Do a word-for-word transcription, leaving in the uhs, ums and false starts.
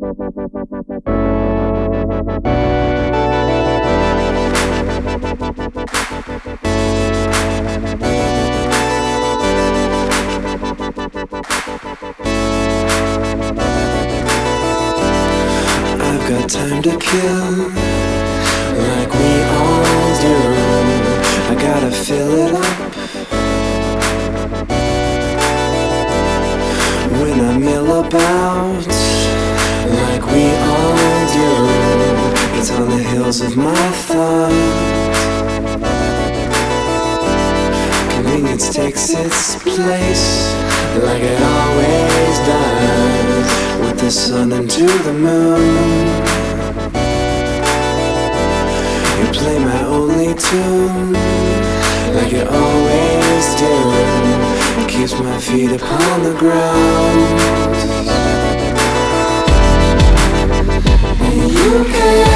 I've got time to kill, like we all do. I gotta fill it up. When I mill about, like we all do, it's on the hills of my thought. Convenience takes its place, like it always does, with the sun and to the moon. You play my only tune, like you always do. It keeps my feet upon the ground. And you can